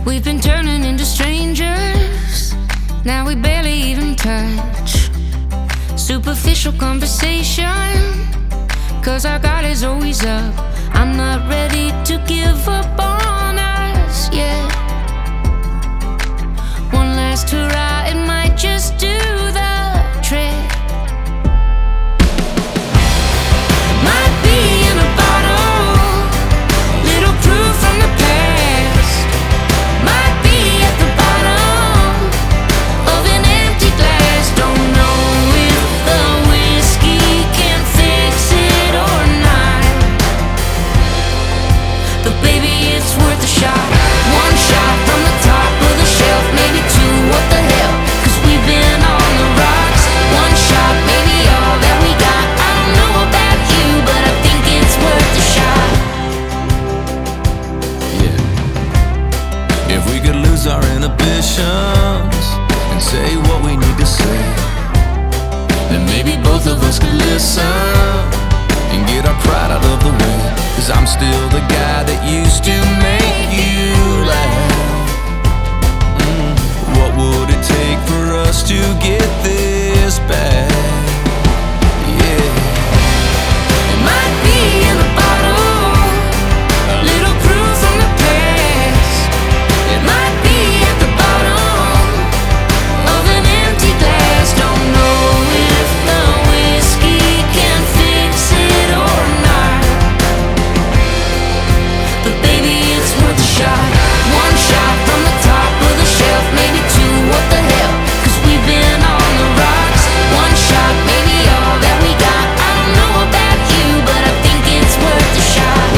We've been turning into strangers, now we barely even touch. Superficial conversation, 'cause our guard is always up. I'm not ready to give up on us yet. One last hurrah, it might just do the trick. Might be in a bottle, little proof from the past. Might be at the bottom of an empty glass. Don't know if the whiskey can fix it or not, but baby, it's worth a shot. One shot from the top of the shelf, maybe two, what the hell, 'cause we've been on the rocks. One shot, maybe all that we got. I don't know about you, but I think it's worth a shot. Yeah. If we could lose our inhibitions and say what we need to say, then maybe both of us could listen and get our pride out of the way. 'Cause I'm still the guy that used to make you laugh. What would it take for us to get this back? Yeah. It might be in a bottle, little proof from the past. It might be at the bottom of an empty glass. Don't know if the whiskey can fix it or not, but baby, it's worth a shot. One shot from the top of the shelf, maybe two, what the hell, 'cause we've been on the rocks. One shot, maybe all that we got. I don't know about you, but I think it's worth a shot.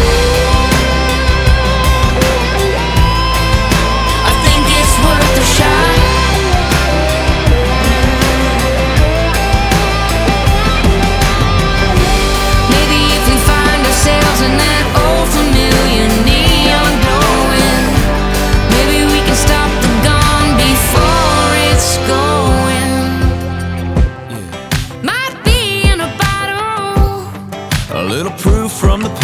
I think it's worth a shot. Maybe if we find ourselves in that old familiar neon glowing, maybe we can stop the gun before it's going. Might be in a bottle, A little proof from the